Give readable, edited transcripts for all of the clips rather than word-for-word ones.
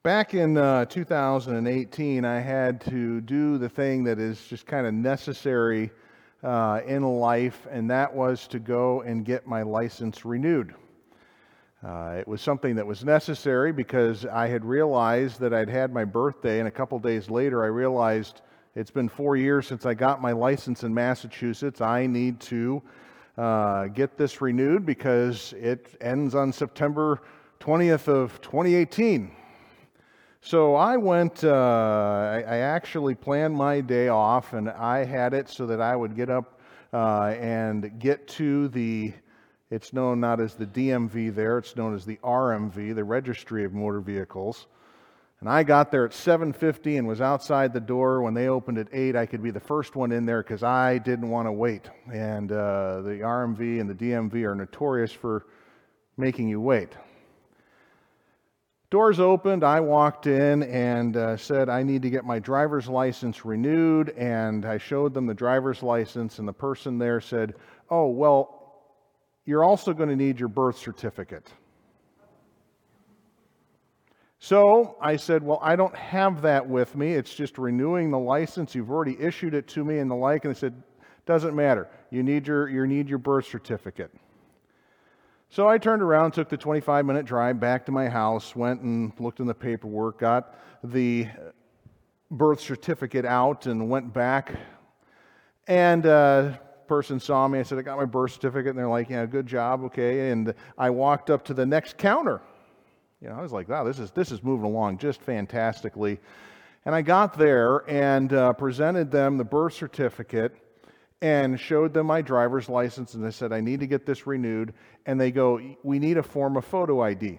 Back in 2018, I had to do the thing that is just kind of necessary in life, and that was to go and get my license renewed. It was something that was necessary because I had realized that I'd had my birthday, and a couple days later I realized it's been 4 years since I got my license in Massachusetts. I need to get this renewed because it ends on September 20th of 2018. So I went, I actually planned my day off, and I had it so that I would get up and get to it's known not as the DMV there, it's known as the RMV, the Registry of Motor Vehicles. And I got there at 7:50 and was outside the door. When they opened at 8, I could be the first one in there because I didn't want to wait. And the RMV and the DMV are notorious for making you wait. Doors opened, I walked in and said I need to get my driver's license renewed, and I showed them the driver's license, and the person there said, "Oh, well, you're also going to need your birth certificate." So I said, "Well, I don't have that with me. It's just renewing the license. You've already issued it to me and the like." And they said, "Doesn't matter. You need your birth certificate." So I turned around, took the 25-minute drive back to my house, went and looked in the paperwork, got the birth certificate out, and went back. And person saw me. I said, "I got my birth certificate." And they're like, "Yeah, good job, okay." And I walked up to the next counter. I was like, "Wow, this is moving along just fantastically." And I got there and presented them the birth certificate and showed them my driver's license, and I said, "I need to get this renewed." And they go, "We need a form of photo ID."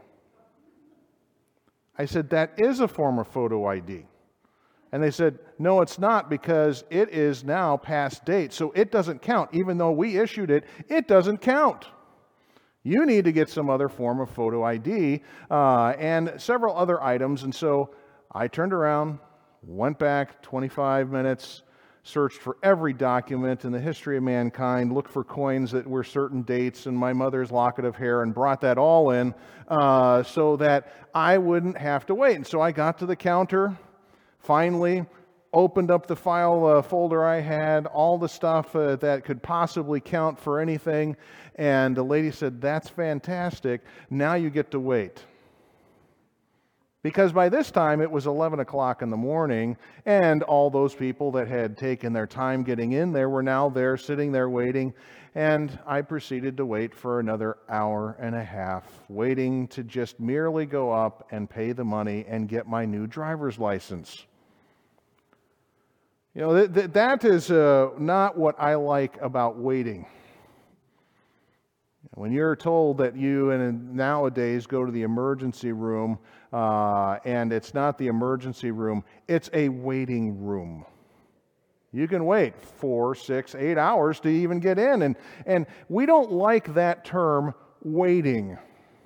I said, "That is a form of photo ID." And they said, "No, it's not, because it is now past date, so it doesn't count. Even though we issued it, it doesn't count. You need to get some other form of photo ID and several other items." And so I turned around, went back 25 minutes, searched for every document in the history of mankind, looked for coins that were certain dates and my mother's locket of hair, and brought that all in so that I wouldn't have to wait. And so I got to the counter, finally opened up the file folder I had, all the stuff that could possibly count for anything, and the lady said, "That's fantastic. Now you get to wait." Because by this time it was 11 o'clock in the morning, and all those people that had taken their time getting in there were now there, sitting there waiting, and I proceeded to wait for another hour and a half, waiting to just merely go up and pay the money and get my new driver's license. That is not what I like about waiting. When you're told that you nowadays go to the emergency room, and it's not the emergency room, it's a waiting room. You can wait 4, 6, 8 hours to even get in. And we don't like that term, waiting.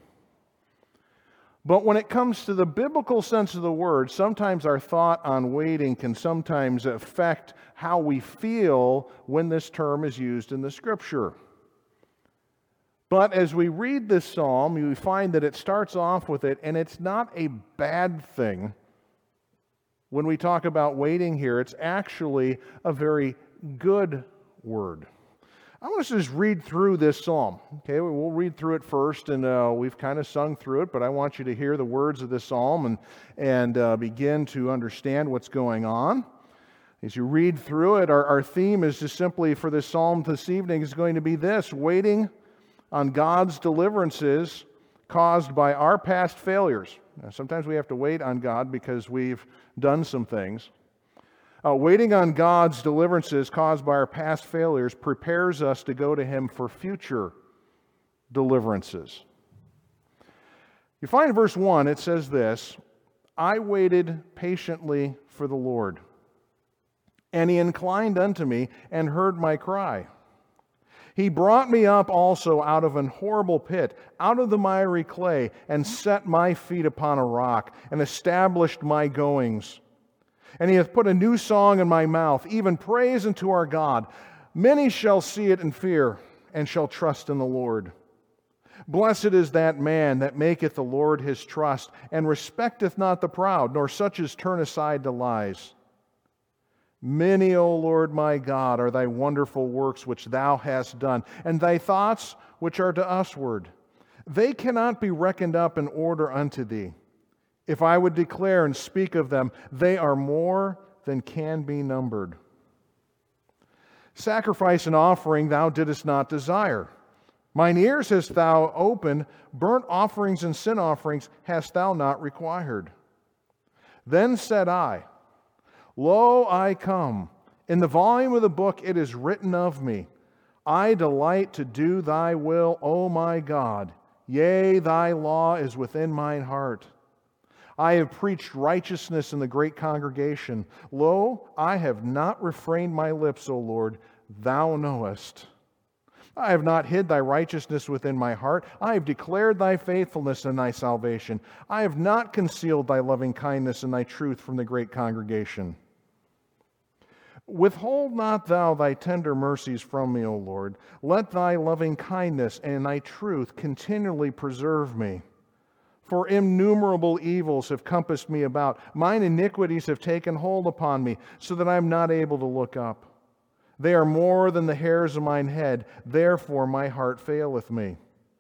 But when it comes to the biblical sense of the word, sometimes our thought on waiting can sometimes affect how we feel when this term is used in the Scripture. But as we read this psalm, we find that it starts off with it, and it's not a bad thing. When we talk about waiting here, it's actually a very good word. I want us to just read through this psalm. Okay, we'll read through it first, and we've kind of sung through it, but I want you to hear the words of this psalm and begin to understand what's going on. As you read through it, our theme is just simply for this psalm this evening is going to be this: waiting on God's deliverances caused by our past failures. Now, sometimes we have to wait on God because we've done some things. Waiting on God's deliverances caused by our past failures prepares us to go to Him for future deliverances. You find in verse 1, it says this: "I waited patiently for the Lord, and He inclined unto me and heard my cry. He brought me up also out of an horrible pit, out of the miry clay, and set my feet upon a rock, and established my goings. And He hath put a new song in my mouth, even praise unto our God. Many shall see it and fear, and shall trust in the Lord. Blessed is that man that maketh the Lord his trust, and respecteth not the proud, nor such as turn aside to lies. Many, O Lord my God, are thy wonderful works which thou hast done, and thy thoughts which are to usward. They cannot be reckoned up in order unto thee. If I would declare and speak of them, they are more than can be numbered. Sacrifice and offering thou didst not desire. Mine ears hast thou opened, burnt offerings and sin offerings hast thou not required. Then said I, Lo, I come. In the volume of the book it is written of me. I delight to do thy will, O my God. Yea, thy law is within mine heart. I have preached righteousness in the great congregation. Lo, I have not refrained my lips, O Lord. Thou knowest. I have not hid thy righteousness within my heart. I have declared thy faithfulness and thy salvation. I have not concealed thy loving kindness and thy truth from the great congregation. Withhold not thou thy tender mercies from me, O Lord. Let thy loving kindness and thy truth continually preserve me. For innumerable evils have compassed me about. Mine iniquities have taken hold upon me, so that I am not able to look up. They are more than the hairs of mine head, therefore my heart faileth me.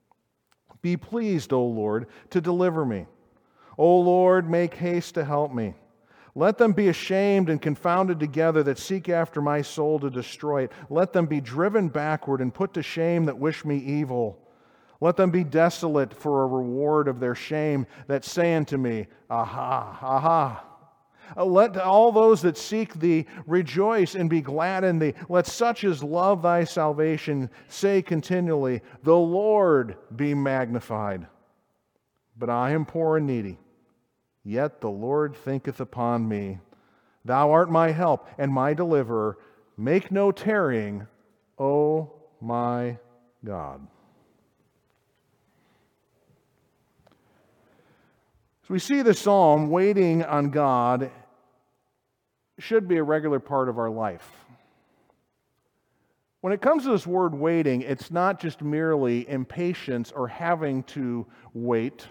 Be pleased, O Lord, to deliver me. O Lord, make haste to help me. Let them be ashamed and confounded together that seek after my soul to destroy it. Let them be driven backward and put to shame that wish me evil. Let them be desolate for a reward of their shame that say unto me, Aha, aha. Let all those that seek thee rejoice and be glad in thee. Let such as love thy salvation say continually, The Lord be magnified. But I am poor and needy. Yet the Lord thinketh upon me. Thou art my help and my deliverer. Make no tarrying, O my God. So we see the psalm, waiting on God, should be a regular part of our life. When it comes to this word waiting, it's not just merely impatience or having to wait.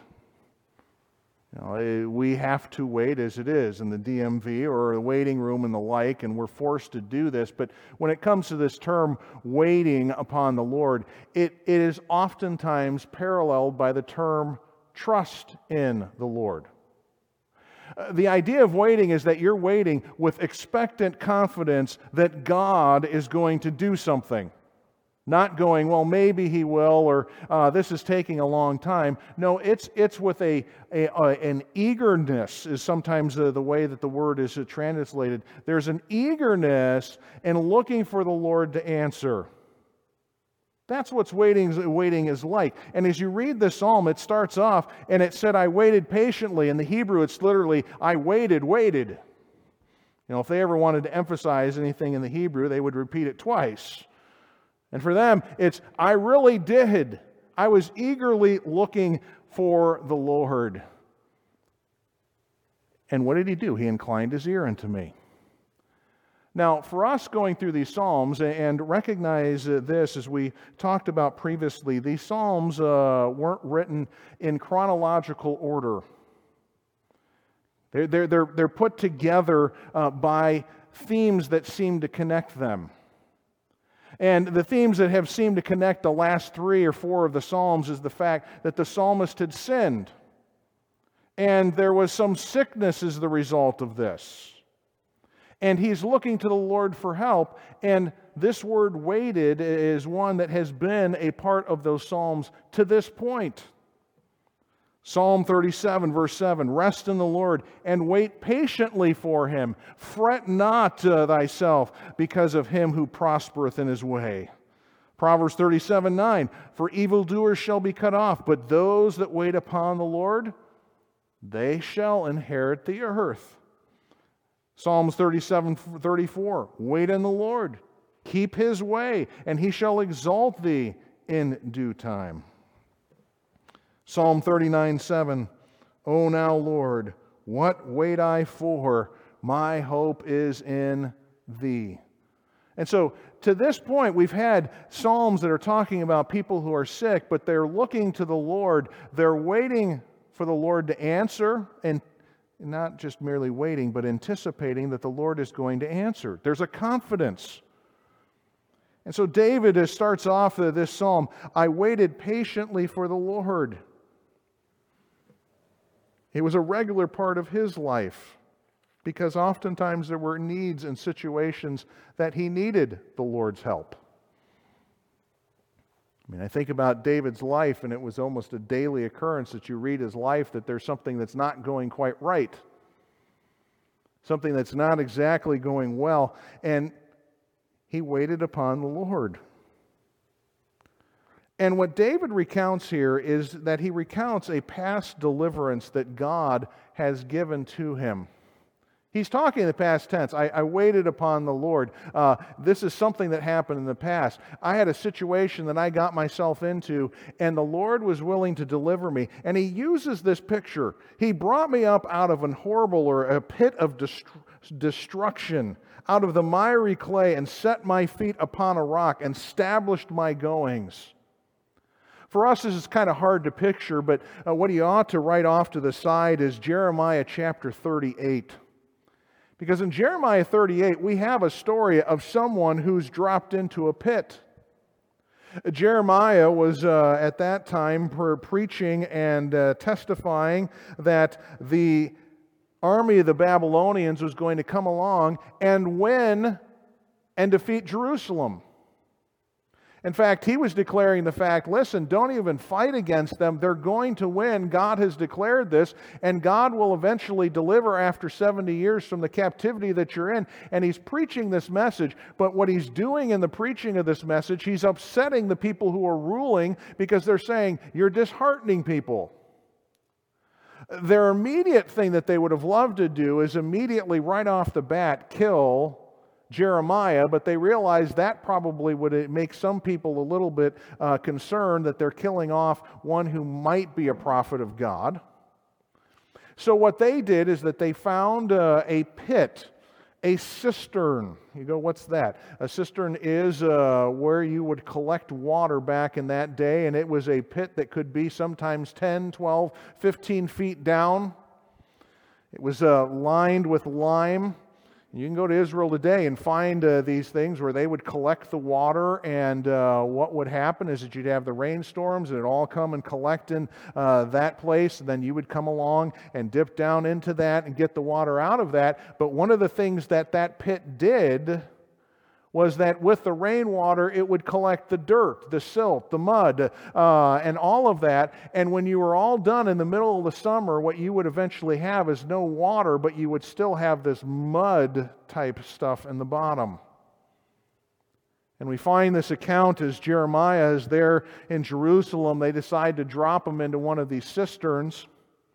We have to wait as it is in the DMV or the waiting room and the like, and we're forced to do this. But when it comes to this term, waiting upon the Lord, it is oftentimes paralleled by the term trust in the Lord. The idea of waiting is that you're waiting with expectant confidence that God is going to do something. Not going, well, maybe He will, or this is taking a long time. No, it's with an eagerness, is sometimes the way that the word is translated. There's an eagerness in looking for the Lord to answer. That's what waiting is like. And as you read this psalm, it starts off, and it said, I waited patiently. In the Hebrew, it's literally, I waited. If they ever wanted to emphasize anything in the Hebrew, they would repeat it twice. And for them, it's, I really did. I was eagerly looking for the Lord. And what did He do? He inclined His ear unto me. Now, for us going through these Psalms, and recognize this as we talked about previously, these Psalms weren't written in chronological order. They're put together by themes that seem to connect them. And the themes that have seemed to connect the last 3 or 4 of the Psalms is the fact that the psalmist had sinned. And there was some sickness as the result of this. And he's looking to the Lord for help. And this word waited is one that has been a part of those Psalms to this point. Psalm 37, verse 7, Rest in the Lord and wait patiently for Him. Fret not thyself because of him who prospereth in his way. Proverbs 37, 9, For evildoers shall be cut off, but those that wait upon the Lord, they shall inherit the earth. Psalms 37, 34, Wait in the Lord, keep His way, and He shall exalt thee in due time. Psalm 39, 7, O now, Lord, what wait I for? My hope is in Thee. And so, to this point, we've had Psalms that are talking about people who are sick, but they're looking to the Lord. They're waiting for the Lord to answer, and not just merely waiting, but anticipating that the Lord is going to answer. There's a confidence. And so David starts off this psalm, I waited patiently for the Lord. It was a regular part of his life, because oftentimes there were needs and situations that he needed the Lord's help. I mean, I think about David's life, and it was almost a daily occurrence that you read his life that there's something that's not going quite right, something that's not exactly going well, and he waited upon the Lord. And what David recounts here is that he recounts a past deliverance that God has given to him. He's talking in the past tense. I waited upon the Lord. This is something that happened in the past. I had a situation that I got myself into, and the Lord was willing to deliver me. And he uses this picture. He brought me up out of an horrible or a pit of destruction, out of the miry clay, and set my feet upon a rock, and established my goings. For us, this is kind of hard to picture, but what you ought to write off to the side is Jeremiah chapter 38. Because in Jeremiah 38, we have a story of someone who's dropped into a pit. Jeremiah was at that time preaching and testifying that the army of the Babylonians was going to come along and win and defeat Jerusalem. In fact, he was declaring the fact, listen, don't even fight against them. They're going to win. God has declared this, and God will eventually deliver after 70 years from the captivity that you're in. And he's preaching this message, but what he's doing in the preaching of this message, he's upsetting the people who are ruling because they're saying, you're disheartening people. Their immediate thing that they would have loved to do is immediately, right off the bat, kill Jeremiah, but they realized that probably would make some people a little bit concerned that they're killing off one who might be a prophet of God. So what they did is that they found a pit, a cistern. You go, what's that? A cistern is where you would collect water back in that day, and it was a pit that could be sometimes 10, 12, 15 feet down. It was lined with lime. You can go to Israel today and find these things where they would collect the water, and what would happen is that you'd have the rainstorms, and it'd all come and collect in that place, and then you would come along and dip down into that and get the water out of that. But one of the things that that pit did was that with the rainwater, it would collect the dirt, the silt, the mud, and all of that. And when you were all done in the middle of the summer, what you would eventually have is no water, but you would still have this mud type stuff in the bottom. And we find this account as Jeremiah is there in Jerusalem. They decide to drop him into one of these cisterns.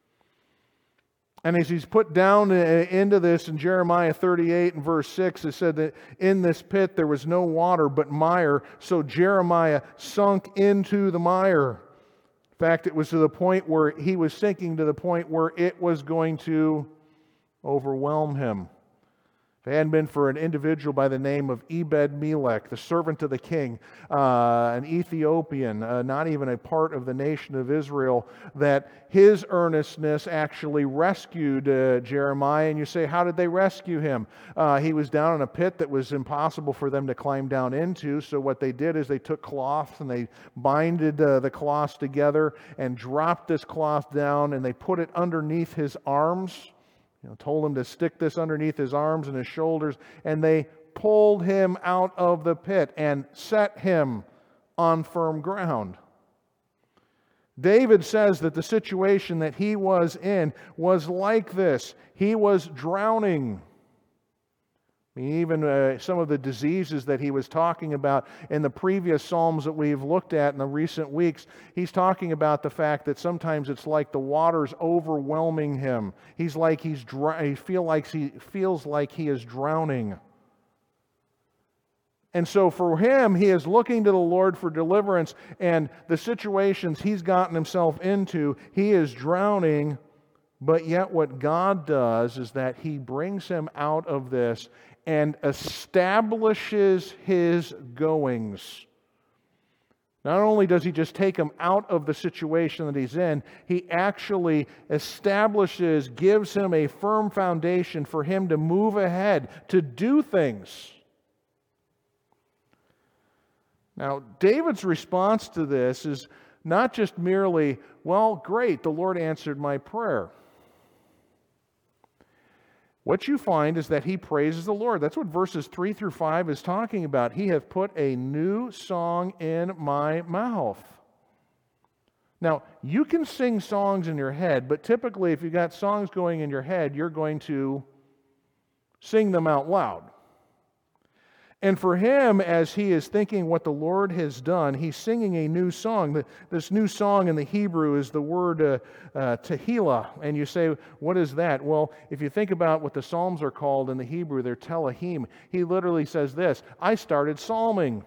And as he's put down into this in Jeremiah 38 and verse 6, it said that in this pit there was no water but mire, so Jeremiah sunk into the mire. In fact, it was to the point where he was sinking to the point where it was going to overwhelm him. If it hadn't been for an individual by the name of Ebed-Melech, the servant of the king, an Ethiopian, not even a part of the nation of Israel, that his earnestness actually rescued Jeremiah. And you say, how did they rescue him? He was down in a pit that was impossible for them to climb down into. So what they did is they took cloths and they binded the cloths together and dropped this cloth down, and they put it underneath his arms. Told him to stick this underneath his arms and his shoulders, and they pulled him out of the pit and set him on firm ground. David says that the situation that he was in was like this. He was drowning. I mean, even some of the diseases that he was talking about in the previous Psalms that we've looked at in the recent weeks, he's talking about the fact that sometimes it's like the water's overwhelming him. He feels like he is drowning. And so for him, he is looking to the Lord for deliverance, and the situations he's gotten himself into, he is drowning, But yet what God does is that He brings him out of this and establishes his goings. Not only does He just take him out of the situation that he's in, He actually establishes, gives him a firm foundation for him to move ahead, to do things. Now, David's response to this is not just merely, well, great, the Lord answered my prayer. What you find is that he praises the Lord. That's what verses 3 through 5 is talking about. He hath put a new song in my mouth. Now, you can sing songs in your head, but typically if you've got songs going in your head, you're going to sing them out loud. And for him, as he is thinking what the Lord has done, he's singing a new song. This new song in the Hebrew is the word Tehillah. And you say, what is that? Well, if you think about what the Psalms are called in the Hebrew, they're Telahim. He literally says this, I started psalming.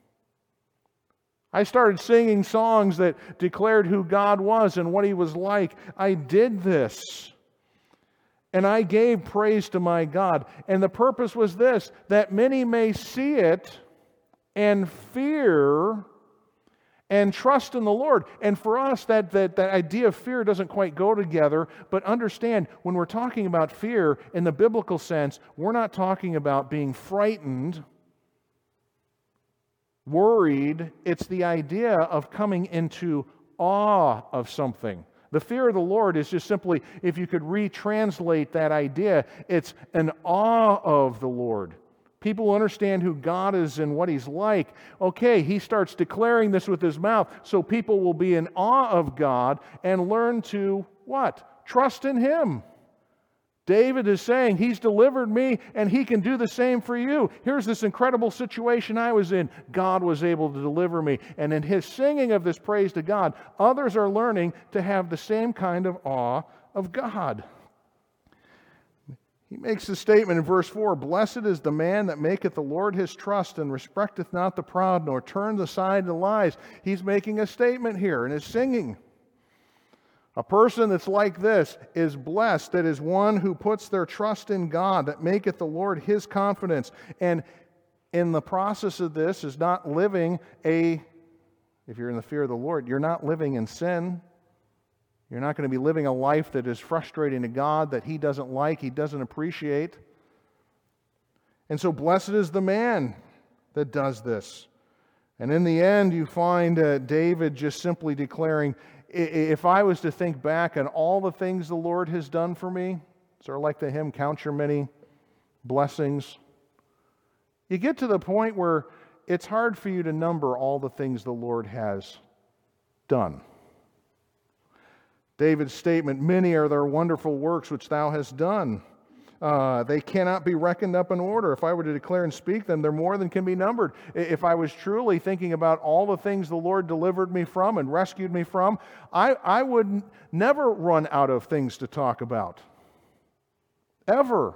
I started singing songs that declared who God was and what He was like. I did this. And I gave praise to my God. And the purpose was this, that many may see it and fear and trust in the Lord. And for us, that idea of fear doesn't quite go together. But understand, when we're talking about fear in the biblical sense, we're not talking about being frightened, worried. It's the idea of coming into awe of something. The fear of the Lord is just simply, if you could retranslate that idea, it's an awe of the Lord. People understand who God is and what He's like. Okay, He starts declaring this with His mouth, so people will be in awe of God and learn to what? Trust in Him. David is saying, He's delivered me and He can do the same for you. Here's this incredible situation I was in. God was able to deliver me. And in his singing of this praise to God, others are learning to have the same kind of awe of God. He makes the statement in verse 4, Blessed is the man that maketh the Lord his trust and respecteth not the proud, nor turns aside to lies. He's making a statement here in his singing. A person that's like this is blessed, that is one who puts their trust in God, that maketh the Lord his confidence. And in the process of this is not living if you're in the fear of the Lord, you're not living in sin. You're not going to be living a life that is frustrating to God, that He doesn't like, He doesn't appreciate. And so blessed is the man that does this. And in the end, you find David just simply declaring, if I was to think back on all the things the Lord has done for me, sort of like the hymn, Count Your Many Blessings, you get to the point where it's hard for you to number all the things the Lord has done. David's statement, many are their wonderful works which thou hast done. They cannot be reckoned up in order. If I were to declare and speak them, they're more than can be numbered. If I was truly thinking about all the things the Lord delivered me from and rescued me from, I would never run out of things to talk about. Ever.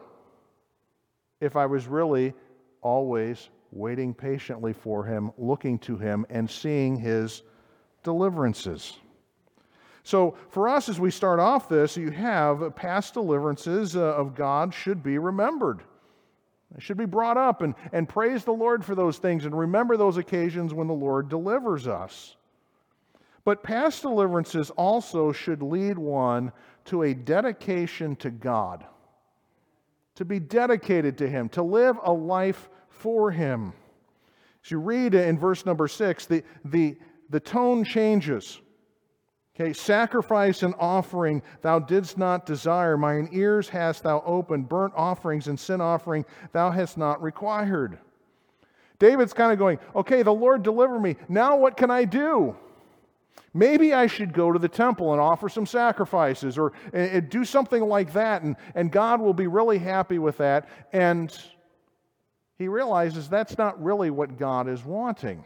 If I was really always waiting patiently for Him, looking to Him, and seeing His deliverances. So for us, as we start off this, you have past deliverances of God should be remembered. They should be brought up and praise the Lord for those things and remember those occasions when the Lord delivers us. But past deliverances also should lead one to a dedication to God, to be dedicated to Him, to live a life for Him. As you read in verse number 6, the tone changes. Okay, sacrifice and offering thou didst not desire, mine ears hast thou opened, burnt offerings and sin offering thou hast not required. David's kind of going, okay, the Lord delivered me, now what can I do? Maybe I should go to the temple and offer some sacrifices or do something like that, and God will be really happy with that. And he realizes that's not really what God is wanting.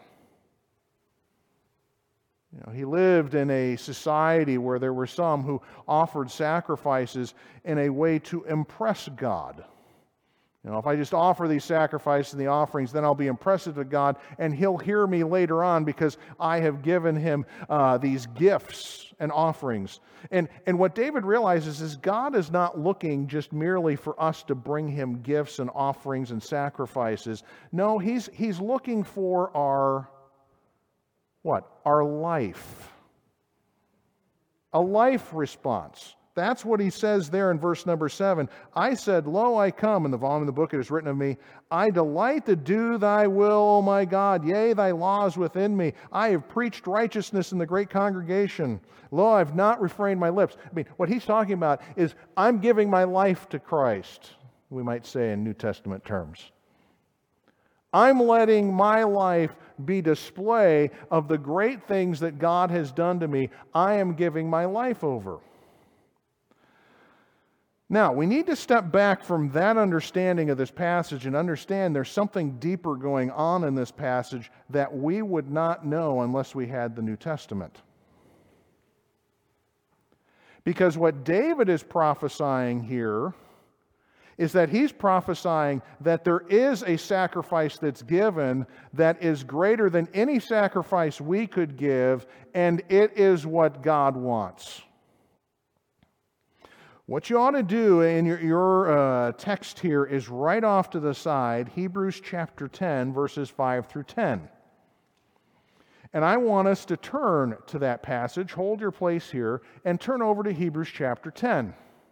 You know, he lived in a society where there were some who offered sacrifices in a way to impress God. If I just offer these sacrifices and the offerings, then I'll be impressive to God, and He'll hear me later on because I have given Him these gifts and offerings. And what David realizes is God is not looking just merely for us to bring Him gifts and offerings and sacrifices. No, He's looking for our, what? Our life. A life response. That's what he says there in verse number 7. I said, Lo, I come. In the volume of the book it is written of me, I delight to do thy will, O my God. Yea, thy law is within me. I have preached righteousness in the great congregation. Lo, I have not refrained my lips. What he's talking about is I'm giving my life to Christ, we might say in New Testament terms. I'm letting my life be display of the great things that God has done to me. I am giving my life over. Now, we need to step back from that understanding of this passage and understand there's something deeper going on in this passage that we would not know unless we had the New Testament. Because what David is prophesying here is that he's prophesying that there is a sacrifice that's given that is greater than any sacrifice we could give, and it is what God wants. What you ought to do in your text here is right off to the side, Hebrews chapter 10, verses 5 through 10. And I want us to turn to that passage, hold your place here, and turn over to Hebrews chapter 10.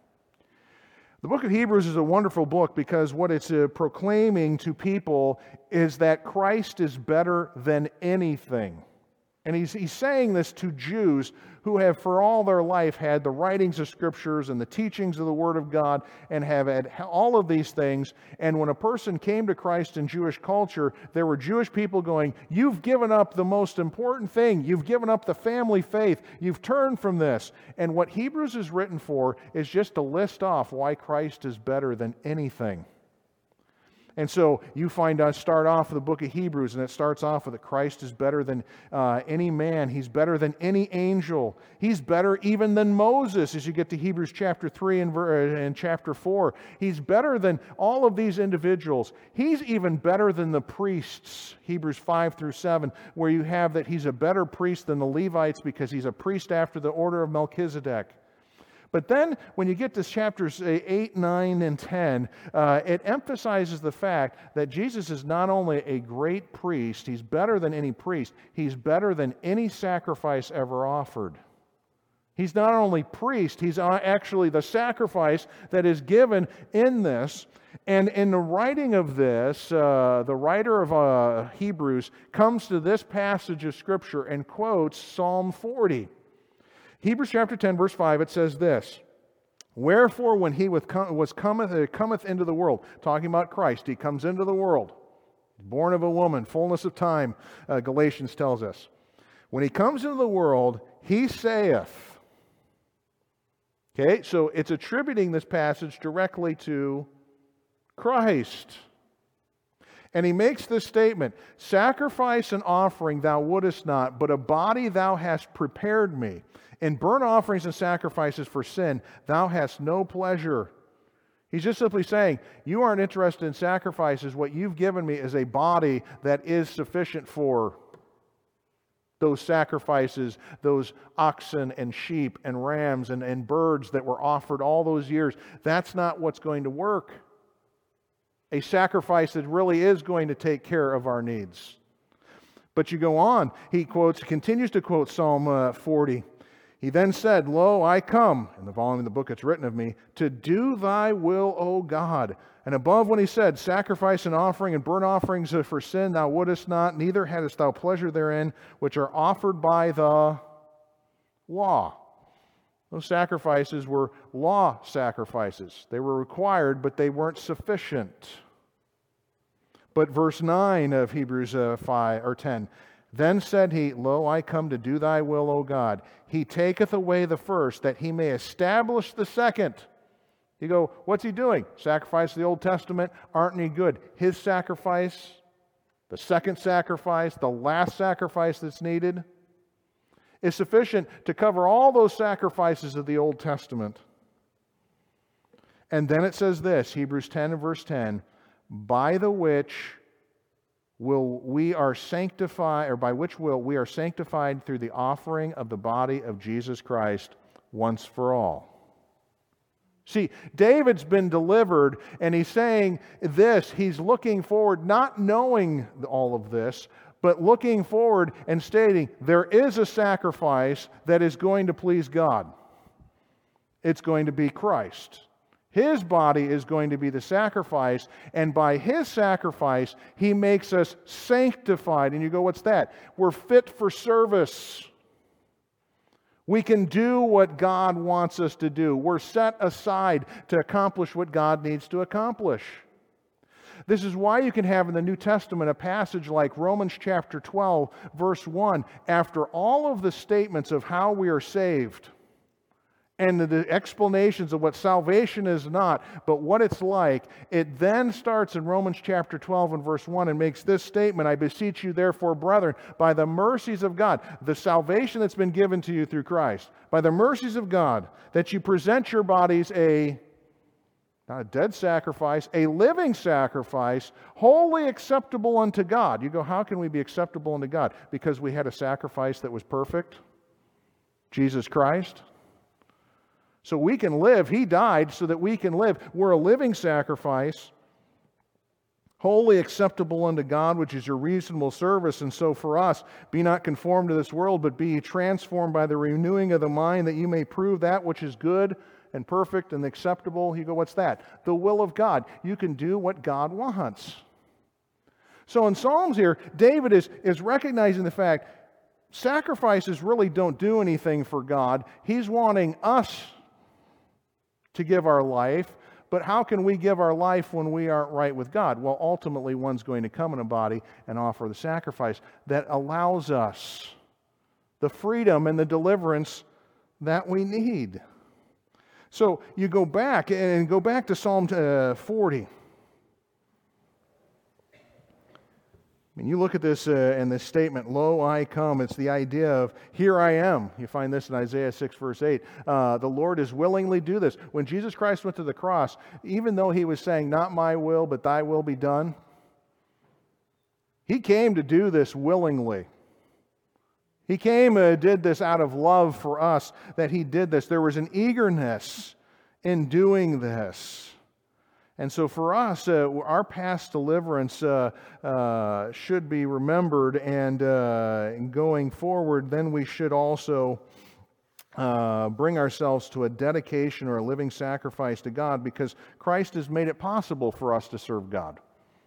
The book of Hebrews is a wonderful book because what it's proclaiming to people is that Christ is better than anything. And he's saying this to Jews who have for all their life had the writings of Scriptures and the teachings of the Word of God and have had all of these things. And when a person came to Christ in Jewish culture, there were Jewish people going, you've given up the most important thing. You've given up the family faith. You've turned from this. And what Hebrews is written for is just to list off why Christ is better than anything. And so you find us start off the book of Hebrews, and it starts off with that Christ is better than any man. He's better than any angel. He's better even than Moses as you get to Hebrews chapter 3 and chapter 4. He's better than all of these individuals. He's even better than the priests, Hebrews 5 through 7, where you have that he's a better priest than the Levites because he's a priest after the order of Melchizedek. But then, when you get to chapters 8, 9, and 10, it emphasizes the fact that Jesus is not only a great priest, he's better than any priest, he's better than any sacrifice ever offered. He's not only priest, he's actually the sacrifice that is given in this. And in the writing of this, the writer of Hebrews comes to this passage of Scripture and quotes Psalm 40. Hebrews chapter 10, verse 5, it says this, Wherefore when he cometh into the world, talking about Christ, he comes into the world, born of a woman, fullness of time, Galatians tells us. When he comes into the world, he saith. Okay, so it's attributing this passage directly to Christ. And he makes this statement, Sacrifice and offering thou wouldest not, but a body thou hast prepared me. In burnt offerings and sacrifices for sin, thou hast no pleasure. He's just simply saying, you aren't interested in sacrifices. What you've given me is a body that is sufficient for those sacrifices, those oxen and sheep and rams and birds that were offered all those years. That's not what's going to work. A sacrifice that really is going to take care of our needs. But you go on, he continues to quote Psalm 40. He then said, Lo, I come, in the volume of the book it's written of me, to do thy will, O God. And above when he said, Sacrifice and offering and burnt offerings for sin thou wouldest not, neither hadst thou pleasure therein, which are offered by the law. Those sacrifices were law sacrifices. They were required, but they weren't sufficient. But verse 9 of Hebrews 5 or 10, Then said he, Lo, I come to do thy will, O God. He taketh away the first, that he may establish the second. You go, what's he doing? Sacrifice of the Old Testament aren't any good. His sacrifice, the second sacrifice, the last sacrifice that's needed, is sufficient to cover all those sacrifices of the Old Testament. And then it says this, Hebrews 10 and verse 10, by the which will we are sanctified, or by which will we are sanctified through the offering of the body of Jesus Christ once for all. See, David's been delivered, and he's saying this. He's looking forward, not knowing all of this, but looking forward and stating, there is a sacrifice that is going to please God. It's going to be Christ. His body is going to be the sacrifice, and by His sacrifice, He makes us sanctified. And you go, what's that? We're fit for service. We can do what God wants us to do. We're set aside to accomplish what God needs to accomplish. This is why you can have in the New Testament a passage like Romans chapter 12, verse 1. After all of the statements of how we are saved, and the explanations of what salvation is not, but what it's like, it then starts in Romans chapter 12 and verse 1 and makes this statement, I beseech you therefore, brethren, by the mercies of God, the salvation that's been given to you through Christ, by the mercies of God, that you present your bodies not a dead sacrifice, a living sacrifice, wholly acceptable unto God. You go, how can we be acceptable unto God? Because we had a sacrifice that was perfect, Jesus Christ. So we can live. He died so that we can live. We're a living sacrifice, wholly acceptable unto God, which is your reasonable service. And so for us, be not conformed to this world, but be transformed by the renewing of the mind, that you may prove that which is good and perfect and acceptable. You go, what's that? The will of God. You can do what God wants. So in Psalms here, David is recognizing the fact sacrifices really don't do anything for God. He's wanting us to give our life, but how can we give our life when we aren't right with God? Well, ultimately, one's going to come in a body and offer the sacrifice that allows us the freedom and the deliverance that we need. So you go back to Psalm 40. And you look at this in this statement, lo, I come. It's the idea of, here I am. You find this in Isaiah 6, verse 8. The Lord is willingly do this. When Jesus Christ went to the cross, even though He was saying, not my will, but thy will be done, He came to do this willingly. He came and did this out of love for us, that He did this. There was an eagerness in doing this. And so for us, our past deliverance should be remembered, and going forward, then we should also bring ourselves to a dedication or a living sacrifice to God, because Christ has made it possible for us to serve God.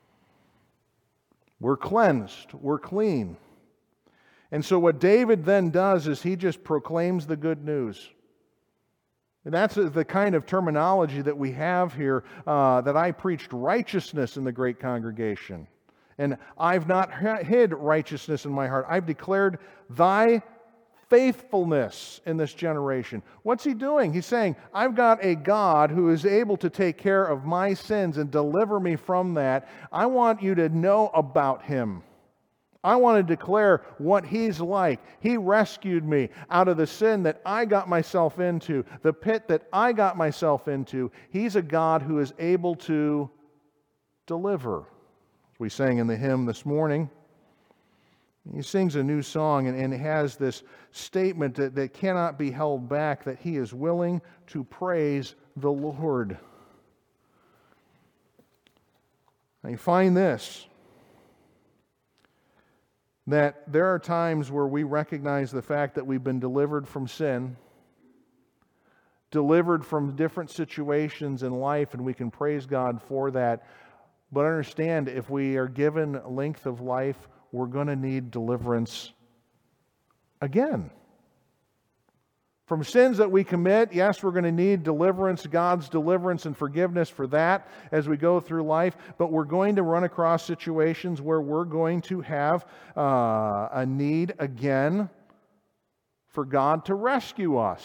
We're cleansed, we're clean. And so what David then does is he just proclaims the good news. And that's the kind of terminology that we have here, that I preached righteousness in the great congregation. And I've not hid righteousness in my heart. I've declared thy faithfulness in this generation. What's he doing? He's saying, I've got a God who is able to take care of my sins and deliver me from that. I want you to know about Him. I want to declare what He's like. He rescued me out of the sin that I got myself into, the pit that I got myself into. He's a God who is able to deliver. As we sang in the hymn this morning, he sings a new song and has this statement that cannot be held back, that he is willing to praise the Lord. Now you find this, that there are times where we recognize the fact that we've been delivered from sin, delivered from different situations in life, and we can praise God for that. But understand, if we are given length of life, we're going to need deliverance again. From sins that we commit, yes, we're going to need deliverance, God's deliverance and forgiveness for that as we go through life, but we're going to run across situations where we're going to have a need again for God to rescue us.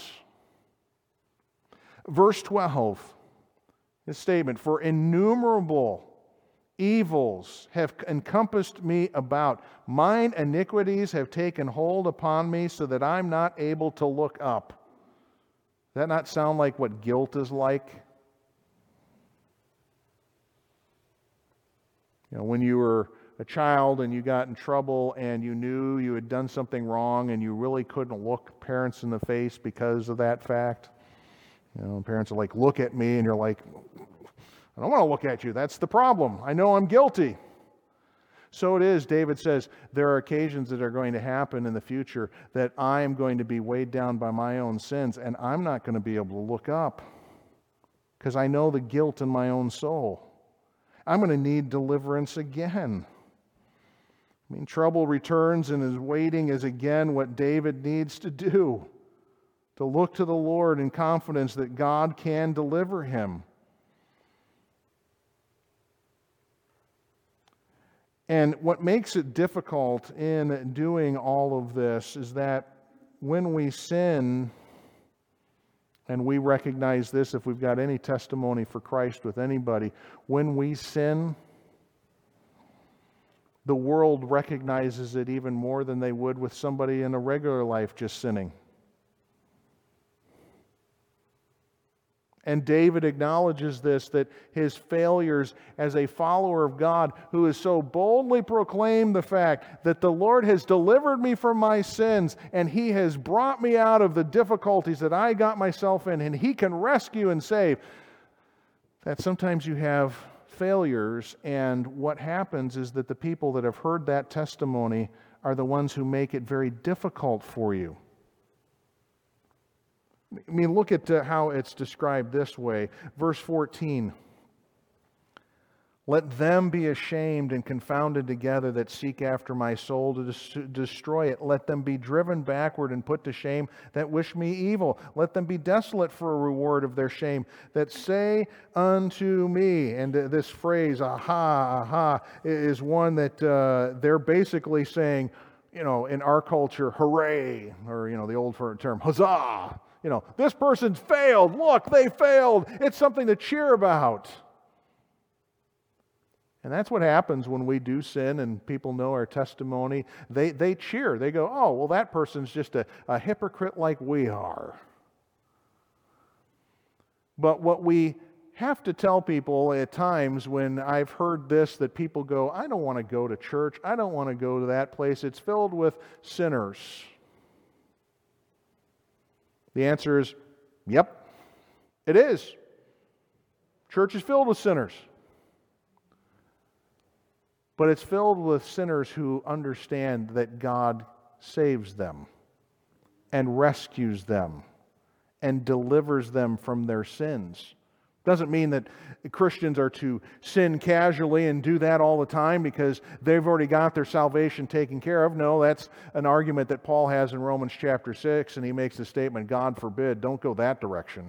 Verse 12, his statement, for innumerable evils have encompassed me about. Mine iniquities have taken hold upon me so that I'm not able to look up. Does that not sound like what guilt is like? When you were a child and you got in trouble and you knew you had done something wrong and you really couldn't look parents in the face because of that fact. Parents are like, look at me, and you're like, I don't want to look at you. That's the problem. I know I'm guilty. So it is, David says, there are occasions that are going to happen in the future that I am going to be weighed down by my own sins, and I'm not going to be able to look up because I know the guilt in my own soul. I'm going to need deliverance again. Trouble returns, and his waiting is again what David needs to do, to look to the Lord in confidence that God can deliver him. And what makes it difficult in doing all of this is that when we sin, and we recognize this if we've got any testimony for Christ with anybody, when we sin, the world recognizes it even more than they would with somebody in a regular life just sinning. And David acknowledges this, that his failures as a follower of God, who has so boldly proclaimed the fact that the Lord has delivered me from my sins and He has brought me out of the difficulties that I got myself in, and He can rescue and save, that sometimes you have failures, and what happens is that the people that have heard that testimony are the ones who make it very difficult for you. Look at how it's described this way. Verse 14. Let them be ashamed and confounded together that seek after my soul to destroy it. Let them be driven backward and put to shame that wish me evil. Let them be desolate for a reward of their shame that say unto me. And this phrase, aha, aha, is one that they're basically saying, in our culture, hooray, or, the old term, huzzah. This person's failed. Look, they failed. It's something to cheer about. And that's what happens when we do sin and people know our testimony. They cheer. They go, oh, well, that person's just a hypocrite like we are. But what we have to tell people at times when I've heard this, that people go, I don't want to go to church. I don't want to go to that place. It's filled with sinners. The answer is, yep, it is. Church is filled with sinners. But it's filled with sinners who understand that God saves them and rescues them and delivers them from their sins. Doesn't mean that Christians are to sin casually and do that all the time because they've already got their salvation taken care of. No, that's an argument that Paul has in Romans chapter 6, and he makes the statement, God forbid, don't go that direction.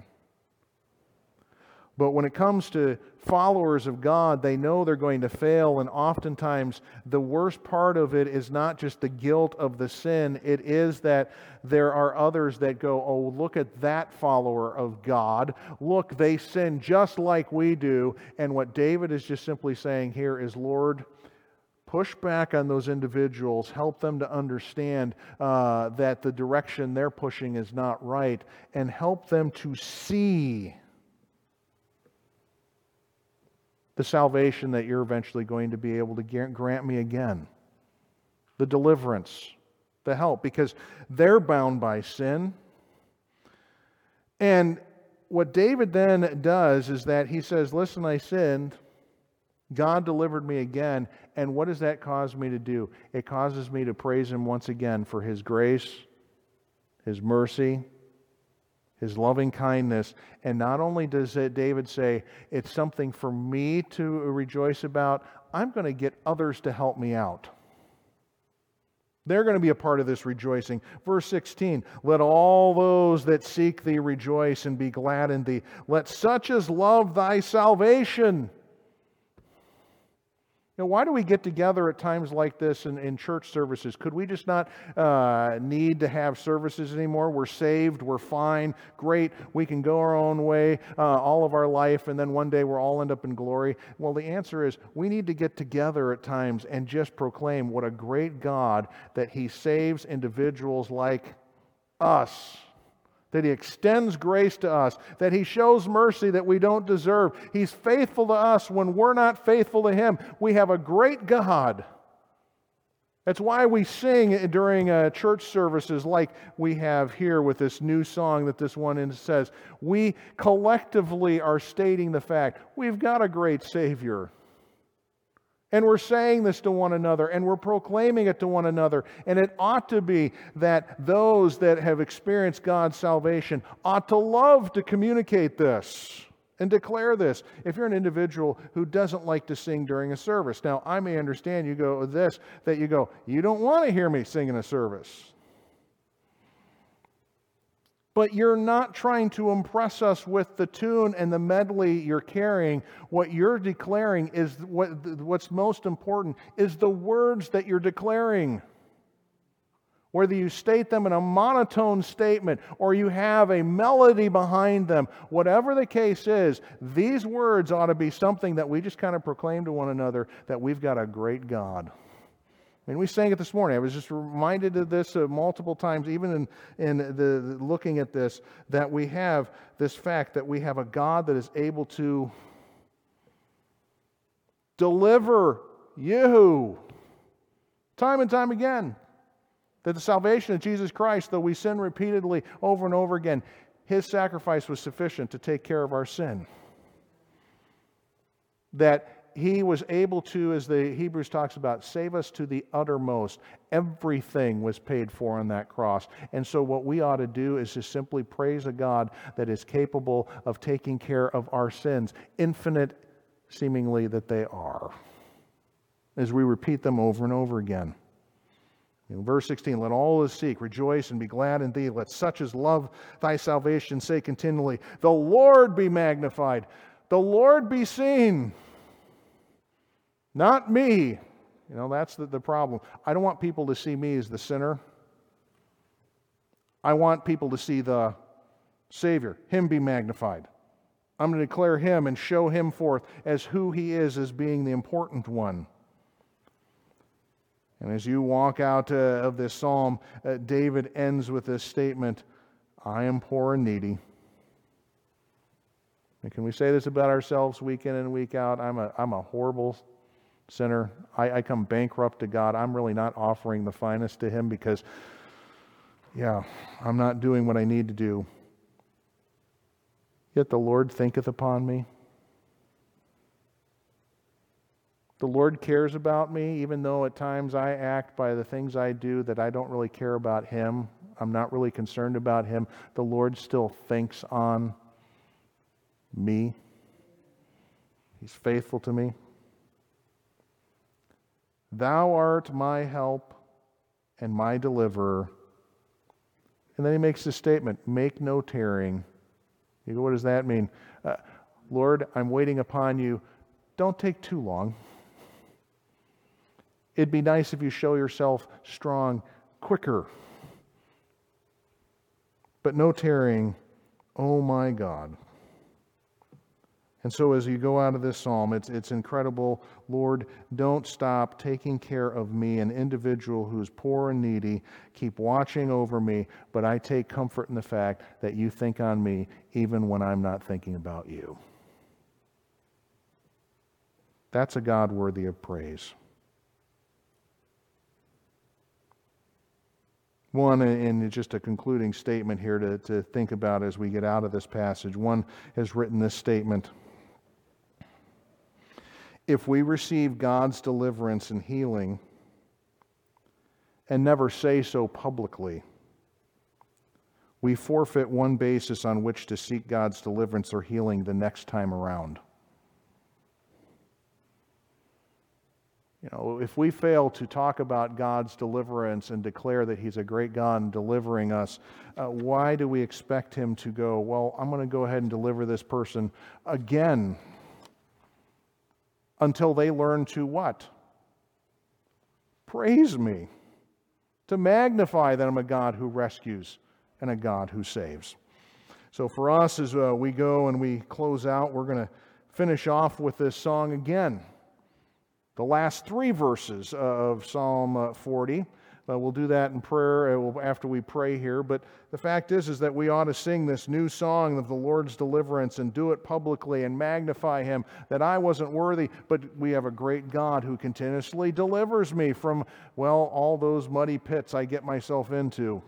But when it comes to followers of God, they know they're going to fail, and oftentimes the worst part of it is not just the guilt of the sin, it is that there are others that go, oh, look at that follower of God. Look, they sin just like we do. And what David is just simply saying here is, Lord, push back on those individuals, help them to understand that the direction they're pushing is not right, and help them to see the salvation that you're eventually going to be able to grant me again. The deliverance, the help, because they're bound by sin. And what David then does is that he says, listen, I sinned. God delivered me again. And what does that cause me to do? It causes me to praise Him once again for His grace, His mercy, His loving kindness. And not only does David say, it's something for me to rejoice about, I'm going to get others to help me out. They're going to be a part of this rejoicing. Verse 16, let all those that seek Thee rejoice and be glad in Thee. Let such as love Thy salvation. Now, why do we get together at times like this in church services? Could we just not need to have services anymore? We're saved, we're fine, great, we can go our own way all of our life, and then one day we'll all end up in glory. Well, the answer is we need to get together at times and just proclaim what a great God that He saves individuals like us, that He extends grace to us, that He shows mercy that we don't deserve. He's faithful to us when we're not faithful to Him. We have a great God. That's why we sing during church services like we have here with this new song that this one says. We collectively are stating the fact we've got a great Savior. And we're saying this to one another, and we're proclaiming it to one another. And it ought to be that those that have experienced God's salvation ought to love to communicate this and declare this. If you're an individual who doesn't like to sing during a service, now I may understand you don't want to hear me sing in a service. But you're not trying to impress us with the tune and the medley you're carrying. What you're declaring is what's most important is the words that you're declaring. Whether you state them in a monotone statement or you have a melody behind them, whatever the case is, these words ought to be something that we just kind of proclaim to one another that we've got a great God. I mean, we sang it this morning. I was just reminded of this multiple times, even in the looking at this, that we have this fact that we have a God that is able to deliver you time and time again. That the salvation of Jesus Christ, though we sin repeatedly over and over again, His sacrifice was sufficient to take care of our sin. That He was able to, as the Hebrews talks about, save us to the uttermost. Everything was paid for on that cross. And so what we ought to do is just simply praise a God that is capable of taking care of our sins, infinite seemingly that they are, as we repeat them over and over again. In verse 16, let all that seek rejoice and be glad in thee. Let such as love thy salvation say continually, the Lord be magnified, the Lord be seen. Not me. That's the problem. I don't want people to see me as the sinner. I want people to see the Savior, Him be magnified. I'm going to declare Him and show Him forth as who He is as being the important one. And as you walk out of this psalm, David ends with this statement, I am poor and needy. And can we say this about ourselves week in and week out? I'm a horrible sinner. I come bankrupt to God. I'm really not offering the finest to Him because, I'm not doing what I need to do. Yet the Lord thinketh upon me. The Lord cares about me, even though at times I act by the things I do that I don't really care about Him. I'm not really concerned about Him. The Lord still thinks on me. He's faithful to me. Thou art my help and my deliverer. And then he makes this statement, make no tarrying. You go, what does that mean? Lord, I'm waiting upon you. Don't take too long. It'd be nice if you show yourself strong quicker. But no tarrying, oh my God. And so as you go out of this psalm, it's incredible. Lord, don't stop taking care of me, an individual who's poor and needy. Keep watching over me, but I take comfort in the fact that you think on me even when I'm not thinking about you. That's a God worthy of praise. One, and just a concluding statement here to think about as we get out of this passage. One has written this statement. If we receive God's deliverance and healing and never say so publicly, we forfeit one basis on which to seek God's deliverance or healing the next time around. If we fail to talk about God's deliverance and declare that He's a great God in delivering us, why do we expect Him to go, well, I'm going to go ahead and deliver this person again until they learn to what? Praise me. To magnify that I'm a God who rescues and a God who saves. So for us, as we go and we close out, we're going to finish off with this song again. The last three verses of Psalm 40, We'll do that in prayer after we pray here. But the fact is that we ought to sing this new song of the Lord's deliverance and do it publicly and magnify Him, that I wasn't worthy, but we have a great God who continuously delivers me from, well, all those muddy pits I get myself into.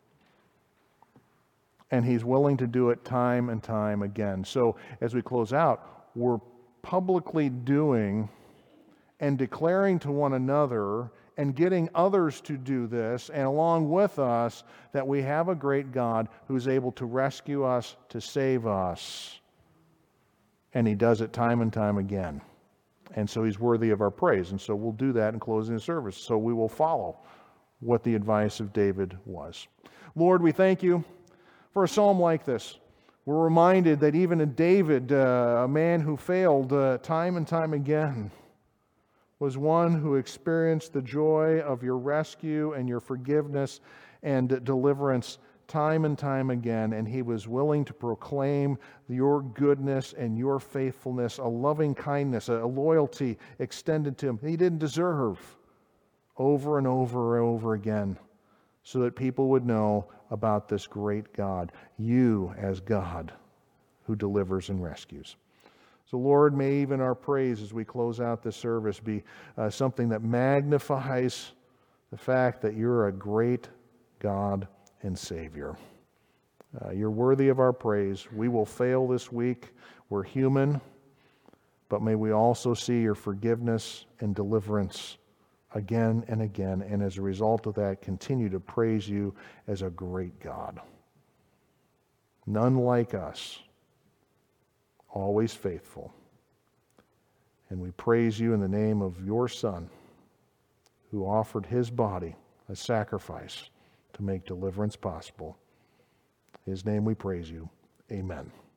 And He's willing to do it time and time again. So as we close out, we're publicly doing and declaring to one another and getting others to do this, and along with us, that we have a great God who's able to rescue us, to save us. And He does it time and time again. And so He's worthy of our praise. And so we'll do that in closing the service. So we will follow what the advice of David was. Lord, we thank You for a psalm like this. We're reminded that even in David, a man who failed time and time again, was one who experienced the joy of Your rescue and Your forgiveness and deliverance time and time again, and he was willing to proclaim Your goodness and Your faithfulness, a loving kindness, a loyalty extended to him he didn't deserve, over and over and over again, so that people would know about this great God, You as God who delivers and rescues. So Lord, may even our praise as we close out this service be something that magnifies the fact that You're a great God and Savior. You're worthy of our praise. We will fail this week. We're human, but may we also see Your forgiveness and deliverance again and again, and as a result of that, continue to praise You as a great God. None like us, always faithful. And we praise You in the name of Your Son, who offered His body a sacrifice to make deliverance possible. In His name we praise You. Amen.